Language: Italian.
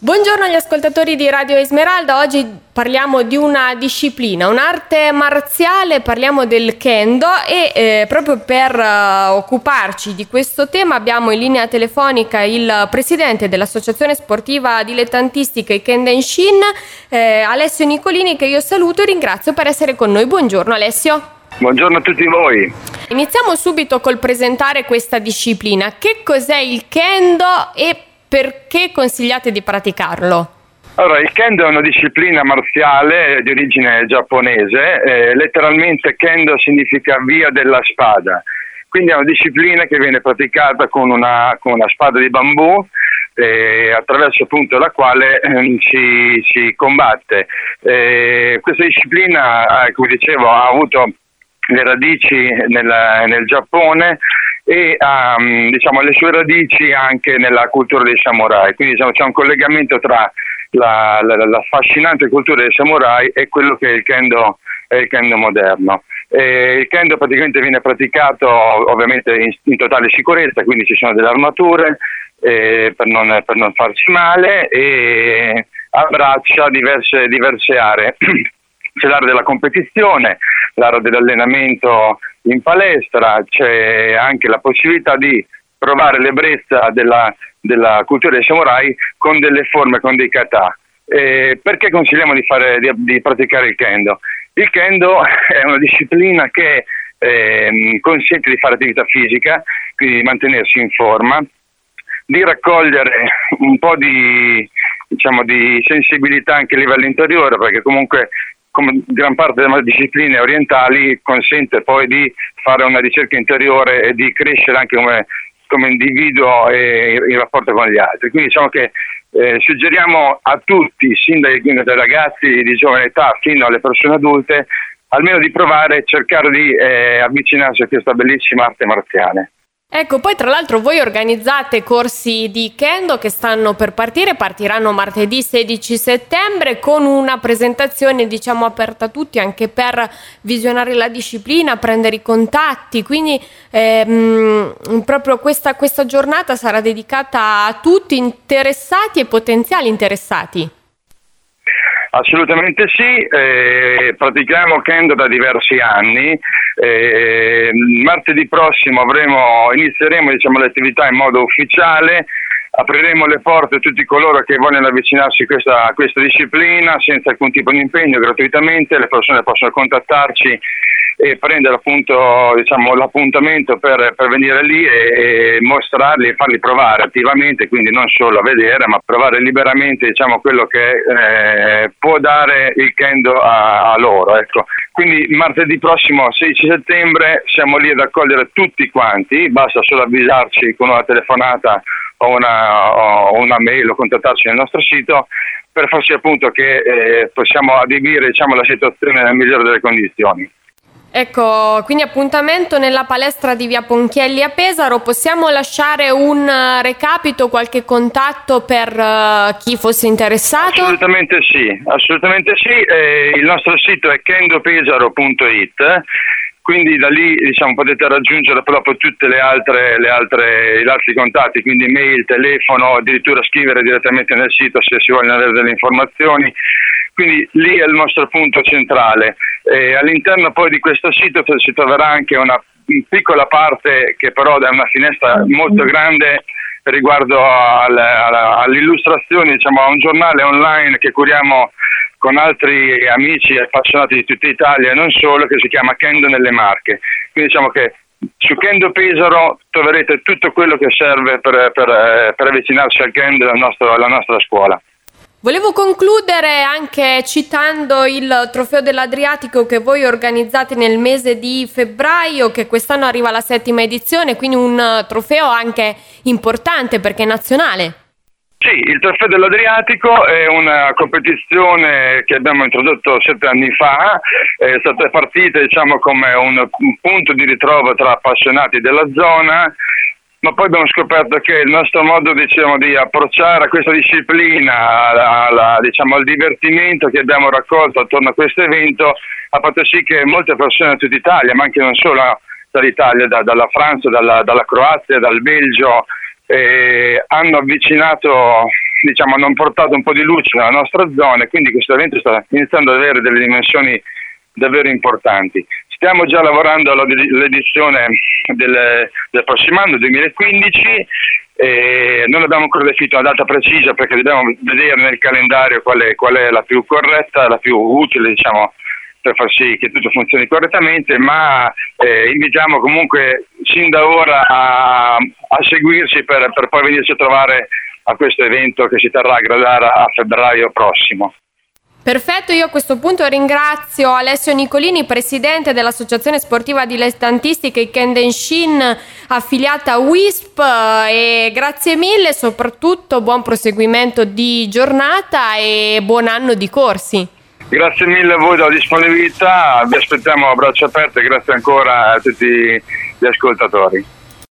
Buongiorno agli ascoltatori di Radio Esmeralda, oggi parliamo di una disciplina, un'arte marziale, parliamo del Kendo e proprio per occuparci di questo tema abbiamo in linea telefonica il presidente dell'Associazione Sportiva Dilettantistica I Kendenshin, Alessio Nicolini, che io saluto e ringrazio per essere con noi. Buongiorno Alessio. Buongiorno a tutti voi. Iniziamo subito col presentare questa disciplina. Che cos'è il Kendo e perché consigliate di praticarlo? Allora, il Kendo è una disciplina marziale di origine giapponese, letteralmente Kendo significa via della spada, quindi è una disciplina che viene praticata con una spada di bambù, attraverso appunto la quale si combatte. Questa disciplina, come dicevo, ha avuto le radici nel Giappone e ha le sue radici anche nella cultura dei samurai, quindi c'è un collegamento tra l'affascinante cultura dei samurai e quello che è il Kendo moderno. Il Kendo praticamente viene praticato ovviamente in totale sicurezza, quindi ci sono delle armature per non farsi male, e abbraccia diverse aree. C'è l'area della competizione, l'area dell'allenamento in palestra, c'è anche la possibilità di provare l'ebbrezza della cultura dei samurai con delle forme, con dei kata. Perché consigliamo di praticare il Kendo? Il Kendo è una disciplina che consente di fare attività fisica, quindi di mantenersi in forma, di raccogliere un po' di sensibilità anche a livello interiore, perché comunque come gran parte delle discipline orientali consente poi di fare una ricerca interiore e di crescere anche come individuo in rapporto con gli altri. Quindi diciamo che suggeriamo a tutti, sin dai ragazzi di giovane età fino alle persone adulte, almeno di provare e cercare di avvicinarsi a questa bellissima arte marziale. Ecco, poi tra l'altro voi organizzate corsi di Kendo che stanno per partiranno martedì 16 settembre con una presentazione aperta a tutti anche per visionare la disciplina, prendere i contatti, quindi proprio questa giornata sarà dedicata a tutti interessati e potenziali interessati. Assolutamente sì, pratichiamo Kendo da diversi anni. Martedì prossimo inizieremo le attività in modo ufficiale, apriremo le porte a tutti coloro che vogliono avvicinarsi a questa disciplina senza alcun tipo di impegno, gratuitamente. Le persone possono contattarci e prendere appunto l'appuntamento per venire lì e mostrarli e farli provare attivamente, quindi non solo a vedere ma provare liberamente quello che può dare il Kendo a loro, ecco. Quindi martedì prossimo 16 settembre siamo lì ad accogliere tutti quanti, basta solo avvisarci con una telefonata o una mail o contattarci nel nostro sito per far sì appunto che possiamo adibire la situazione nella migliore delle condizioni. Ecco, quindi appuntamento nella palestra di Via Ponchielli a Pesaro. Possiamo lasciare un recapito, qualche contatto per chi fosse interessato? Assolutamente sì. Il nostro sito è kendopesaro.it, quindi da lì potete raggiungere proprio tutte gli altri contatti, quindi mail, telefono, addirittura scrivere direttamente nel sito se si vogliono avere delle informazioni. Quindi lì è il nostro punto centrale. All'interno poi di questo sito si troverà anche una piccola parte che però è una finestra molto grande riguardo all'illustrazione, a un giornale online che curiamo con altri amici appassionati di tutta Italia e non solo, che si chiama Kendo nelle Marche. Quindi che su Kendo Pesaro troverete tutto quello che serve per avvicinarsi al Kendo alla nostra scuola. Volevo concludere anche citando il Trofeo dell'Adriatico che voi organizzate nel mese di febbraio, che quest'anno arriva alla 7ª edizione, quindi un trofeo anche importante perché è nazionale. Sì, il Trofeo dell'Adriatico è una competizione che abbiamo introdotto 7 anni fa, è stata partita come un punto di ritrovo tra appassionati della zona, ma poi abbiamo scoperto che il nostro modo di approcciare a questa disciplina, al divertimento che abbiamo raccolto attorno a questo evento, ha fatto sì che molte persone da tutta Italia, ma anche non solo dall'Italia, dalla Francia, dalla Croazia, dal Belgio, hanno avvicinato hanno portato un po' di luce nella nostra zona, e quindi questo evento sta iniziando ad avere delle dimensioni davvero importanti. Stiamo già lavorando all'edizione del prossimo anno, 2015, e non abbiamo ancora definito una data precisa perché dobbiamo vedere nel calendario qual è la più corretta, la più utile, per far sì che tutto funzioni correttamente, ma invitiamo comunque sin da ora a seguirci per poi venirci a trovare a questo evento che si terrà a Gradara a febbraio prossimo. Perfetto, io a questo punto ringrazio Alessio Nicolini, presidente dell'Associazione Sportiva Dilettantistica i Kendenshin affiliata a WISP, e grazie mille, soprattutto buon proseguimento di giornata e buon anno di corsi. Grazie mille a voi della disponibilità, vi aspettiamo a braccia aperte e grazie ancora a tutti gli ascoltatori.